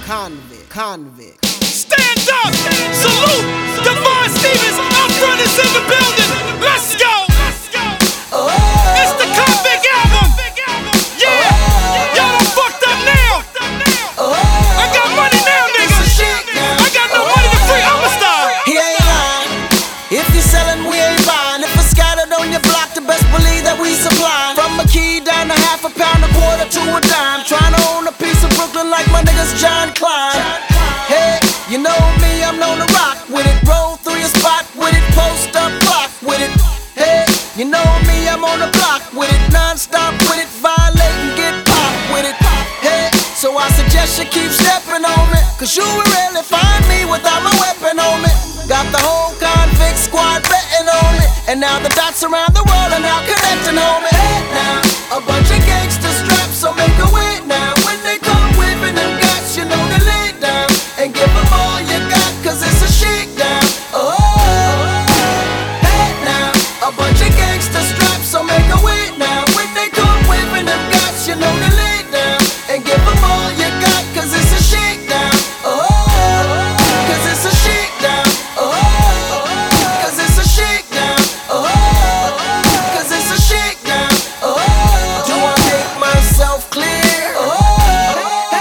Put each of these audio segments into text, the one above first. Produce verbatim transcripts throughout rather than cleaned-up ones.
convict, convict. Stand up! Salute! Devon Stevens up front is in the building! Let's go! It's the Convict album! Yeah! Y'all done fucked up now! I got money now, niggas! I got no money to free Amistad! He ain't lying. If you sellin', we ain't buying. If it's scattered on your block, the best believe that we supplying. From a key down to half a pound, a quarter to a dime. Trying to own a piece of Brooklyn like my niggas John Klein. Hey, you know me, I'm known to rock with it. Roll through your spot with it, post up block with it. Hey, you know me, I'm on the block with it. Non-stop with it, violate and get popped with it. Hey, so I suggest you keep stepping on me, cause you will rarely find me without my weapon on me. Got the whole convict squad betting on me, and now the dots around the world are now connecting on me. Hey, now, a bunch of gangsters strapped, so make a wait now. When they come whipping them guts, you know they lay down and give them all you got, cause it's a shakedown. Oh, hey now, a bunch of gangsters strapped, so make a wait now. When they come whipping them guts, you know they lay down and give them all you got, cause it's a shakedown. Oh, cause it's a shakedown. Oh, cause it's a shakedown. Oh, cause it's a shakedown. Oh, do I make myself clear? Oh,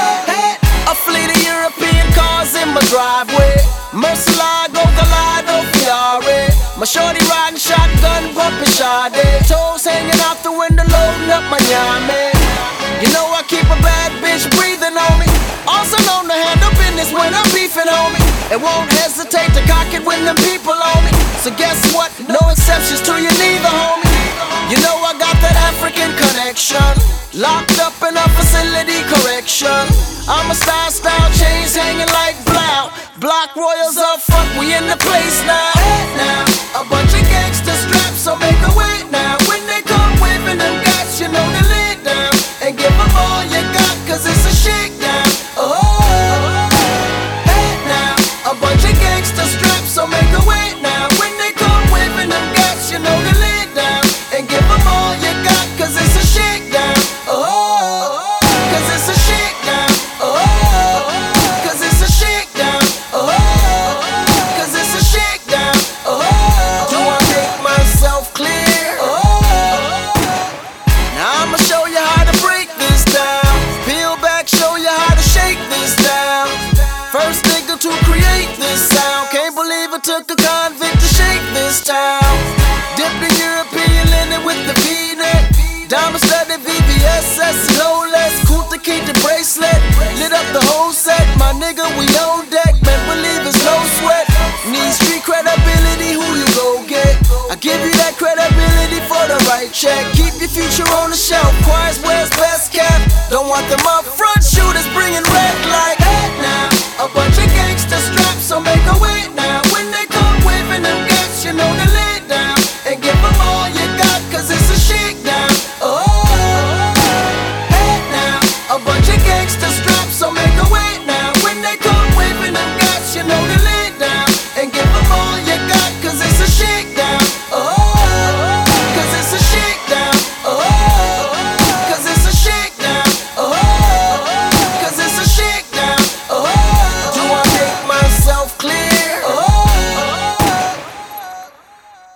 a fleet of European cars in my driveway. Murcielago, Gallardo, Fiore. My shorty riding shotgun, pumping Sade. Toes hanging out the window, loading up my yame. You know I keep a bad bitch breathing on me. Also known to handle business when I'm beefing, homie. And won't hesitate to cock it when them people on me. So guess what? No exceptions to you neither, homie. You know I got that African connection. Locked up in a facility correction. I'm a style, style, chains hanging like blow. Block royals up front, we in the place now. Hey now, a bunch of gangsters strapped, so make a wait now. When they come whipping them guts, you know they lay down and give them all you got, cause it's a shakedown. Oh, hey now, a bunch of gangsters strapped, so make a wait now. When they come whipping them guts, you know they lay down and give them all you got, cause it's a shakedown. Oh, cause it's a shakedown. Oh, cause it's a shakedown. Oh, cause it's a shakedown. Oh, do I make myself clear? Oh, now I'ma show you how to break this down. Peel back, show you how to shake this down. First nigga to create this sound. Can't believe it took a convict to shake this town. Dipped in European linen with the V-neck. Diamond studded V V S S, no less. Cool to keep the bracelet. Lit up the whole set. My nigga, we on deck. Man, believe it's no sweat. Need street credibility, who you go get? I give you that credibility for the right check. Keep your future on the shelf. Quiet's where's best kept. Don't want them up front.